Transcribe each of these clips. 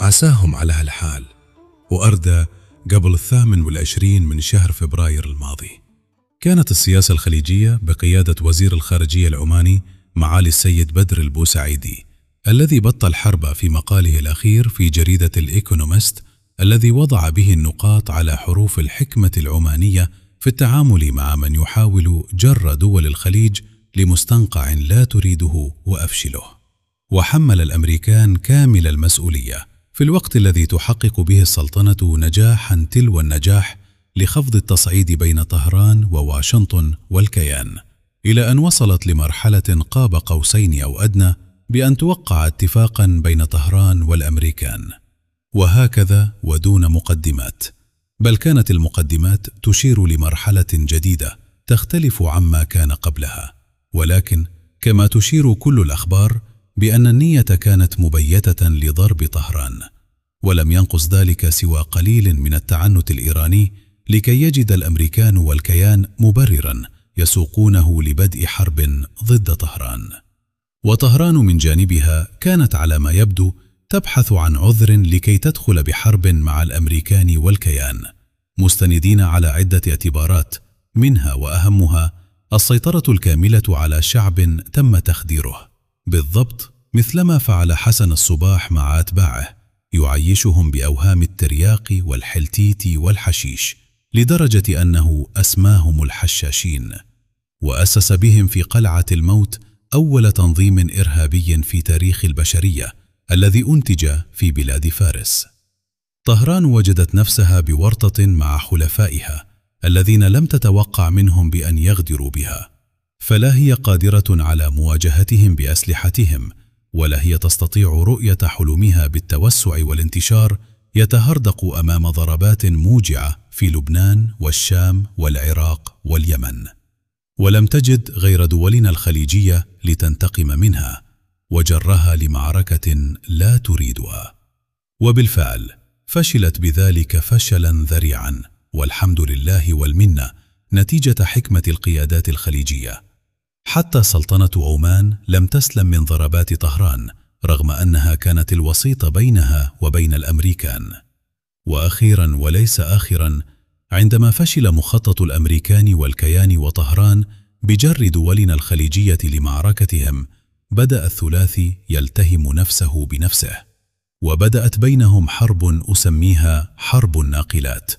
عساهم على هالحال، وأردى قبل 28 من شهر فبراير الماضي. كانت السياسة الخليجية بقيادة وزير الخارجية العماني معالي السيد بدر البوسعيدي، الذي بطل حربه في مقاله الأخير في جريدة الإيكونومست، الذي وضع به النقاط على حروف الحكمة العمانية في التعامل مع من يحاول جر دول الخليج لمستنقع لا تريده وأفشله. وحمل الأمريكان كامل المسؤولية في الوقت الذي تحقق به السلطنة نجاحا تلو النجاح لخفض التصعيد بين طهران وواشنطن والكيان، إلى أن وصلت لمرحلة قاب قوسين أو أدنى بأن توقع اتفاقا بين طهران والأمريكان، وهكذا ودون مقدمات، بل كانت المقدمات تشير لمرحلة جديدة تختلف عما كان قبلها. ولكن كما تشير كل الأخبار بأن النية كانت مبيتة لضرب طهران، ولم ينقص ذلك سوى قليل من التعنت الإيراني لكي يجد الأمريكان والكيان مبررا يسوقونه لبدء حرب ضد طهران. وطهران من جانبها كانت على ما يبدو تبحث عن عذر لكي تدخل بحرب مع الأمريكان والكيان، مستندين على عدة اعتبارات، منها وأهمها السيطرة الكاملة على شعب تم تخديره، بالضبط مثلما فعل حسن الصباح مع أتباعه، يعيشهم بأوهام الترياق والحلتيت والحشيش، لدرجة أنه أسماهم الحشاشين، وأسس بهم في قلعة الموت أول تنظيم إرهابي في تاريخ البشرية الذي أنتج في بلاد فارس. طهران وجدت نفسها بورطة مع حلفائها الذين لم تتوقع منهم بأن يغدروا بها، فلا هي قادرة على مواجهتهم بأسلحتهم، ولا هي تستطيع رؤية حلمها بالتوسع والانتشار يتهردق أمام ضربات موجعة في لبنان والشام والعراق واليمن، ولم تجد غير دولنا الخليجية لتنتقم منها، وجرها لمعركة لا تريدها. وبالفعل فشلت بذلك فشلا ذريعا، والحمد لله والمنة نتيجة حكمة القيادات الخليجية. حتى سلطنة عمان لم تسلم من ضربات طهران، رغم أنها كانت الوسيط بينها وبين الأمريكان. وأخيرا وليس آخرا، عندما فشل مخطط الأمريكان والكيان وطهران بجر دولنا الخليجية لمعركتهم، بدأ الثلاثي يلتهم نفسه بنفسه، وبدأت بينهم حرب أسميها حرب الناقلات.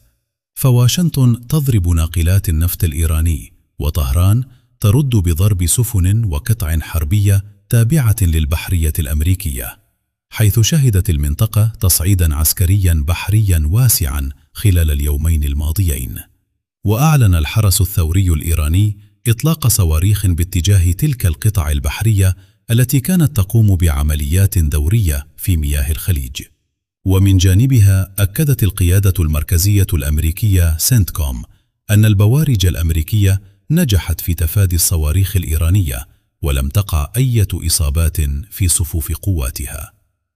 فواشنطن تضرب ناقلات النفط الإيراني، وطهران ترد بضرب سفن وقطع حربية تابعة للبحرية الأمريكية، حيث شهدت المنطقة تصعيدا عسكريا بحريا واسعا خلال اليومين الماضيين. وأعلن الحرس الثوري الإيراني إطلاق صواريخ باتجاه تلك القطع البحرية التي كانت تقوم بعمليات دورية في مياه الخليج. ومن جانبها أكدت القيادة المركزية الأمريكية سنتكوم أن البوارج الأمريكية نجحت في تفادي الصواريخ الإيرانية، ولم تقع أي إصابات في صفوف قواتها.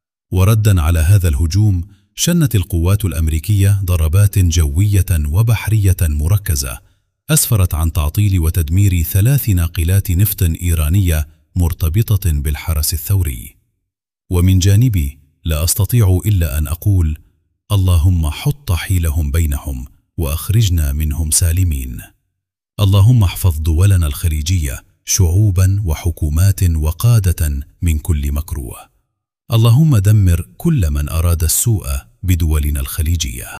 وردا على هذا الهجوم، شنت القوات الأمريكية ضربات جوية وبحرية مركزة أسفرت عن تعطيل وتدمير 3 ناقلات نفط إيرانية مرتبطة بالحرس الثوري. ومن جانبي لا أستطيع إلا أن أقول: اللهم حط حيلهم بينهم وأخرجنا منهم سالمين. اللهم احفظ دولنا الخليجية شعوبا وحكومات وقادة من كل مكروه. اللهم دمر كل من أراد السوء بدولنا الخليجية.